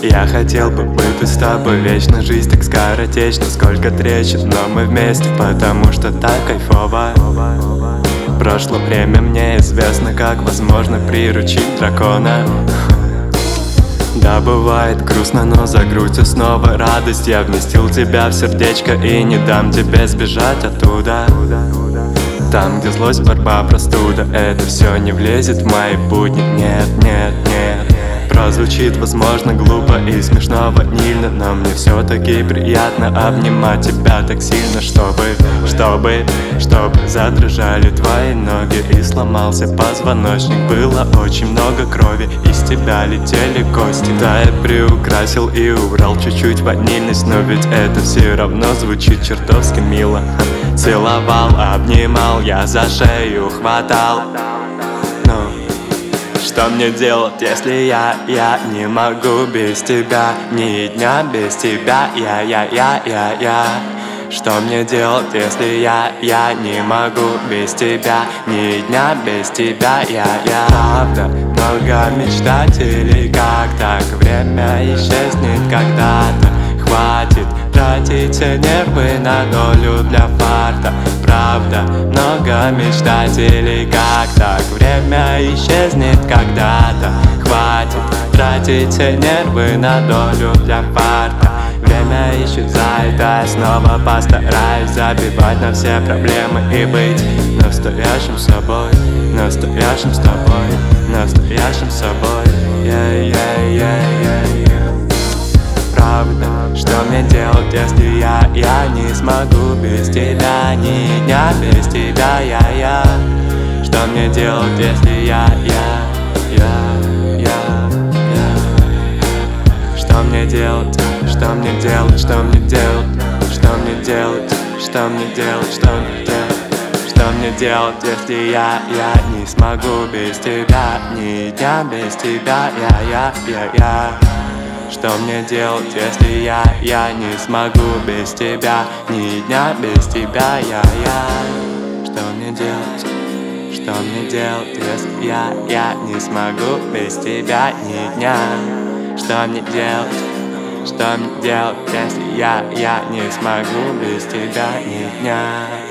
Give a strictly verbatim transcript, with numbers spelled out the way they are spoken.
Я хотел бы быть с тобой вечно, жизнь так скоротечна, сколько трещин, но мы вместе, потому что так кайфово. Прошло время мне известно, как возможно приручить дракона. Да, бывает грустно, но за грудью снова радость. Я вместил тебя в сердечко и не дам тебе сбежать оттуда. Там, где злость, борьба, простуда, это все не влезет в мои будни. Нет, нет, нет. Прозвучит, возможно, глупо и смешно, ванильно, но мне все-таки приятно обнимать тебя так сильно, чтобы, чтобы, чтобы задрожали твои ноги и сломался позвоночник. Было очень много крови, из тебя летели кости. Да, я приукрасил и убрал чуть-чуть ванильность, но ведь это все равно звучит чертовски мило. Целовал, обнимал, я за шею хватал. Но что мне делать, если я, я не могу без тебя? Ни дня без тебя, я, я, я, я, я. Что мне делать, если я, я не могу без тебя? Ни дня без тебя, я, я. Правда, много мечтателей, как так время исчезнет когда-то. Хватит тратить нервы на долю для фарта. Правда, много мечтателей, как так время исчезнет когда-то. Хватит тратить нервы на долю для фарта. Время исчезает, а я снова постараюсь забивать на все проблемы и быть настоящим собой, настоящим с тобой, настоящим собой. Yeah, yeah, yeah, yeah, yeah. Правда, что мне делать, если я, я не смогу без тебя? Ни дня без тебя, я, я. Что мне делать, если я, я, я, я, я? Что мне делать, что мне делать, что мне делать, что мне делать, что мне делать, что мне делать? Что мне делать, если я, я не смогу без тебя? Ни дня без тебя, я, я, я, я. Что мне делать, если я, я не смогу без тебя? Ни дня без тебя, я, я. Что мне делать, что мне делать, если я, я не смогу без тебя? Ни дня. Что мне делать, что мне делать, если я, я не смогу без тебя? Ни дня.